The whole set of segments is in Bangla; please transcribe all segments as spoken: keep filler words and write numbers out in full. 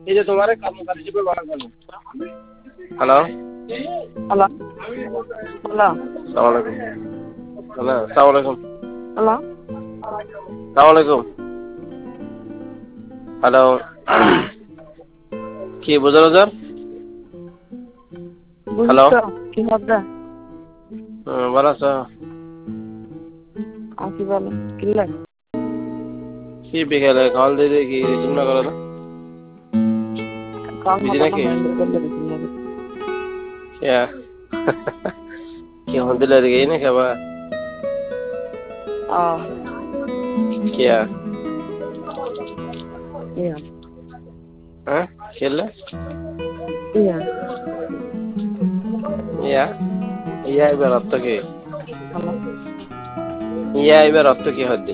এই যে তোমার কর্মচারী হিসেবে বলা গেল। হ্যালো হ্যালো হ্যালো আসসালামু আলাইকুম। হ্যালো আসসালামু আলাইকুম। হ্যালো আসসালামু আলাইকুম। হ্যালো কি বুঝার হাজার? হ্যালো বুঝছো কি হবে? ভালো আছো? আসি বলো কিনলে কি বিকেলে কল দিয়ে দিয়ে কি রিসিভ না করো না? কল বিজি মতো না নাকি? হ্যান্ডেল করলে বেশি লাগে। क्या क्यों दिल लग गई ना क्या बात? ও क्या ইয়া हाँ खेल ইয়া या या এবার অর্থ কি? হ্যালো ইয়া এবার অর্থ কি হচ্ছে?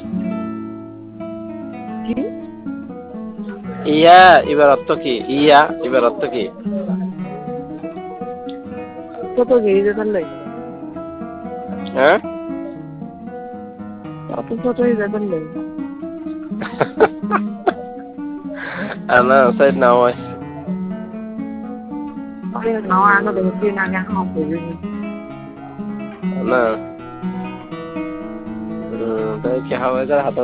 কি ইয়া এবার অর্থ কি? ইয়া এবার অর্থ কি? কত গিয়ে তাহলে হ্যাঁ কত ছোট হয়ে যায় তাহলে ana said now I আরে না আনো দেখি না কেন হবে na তাই কি হবে হাত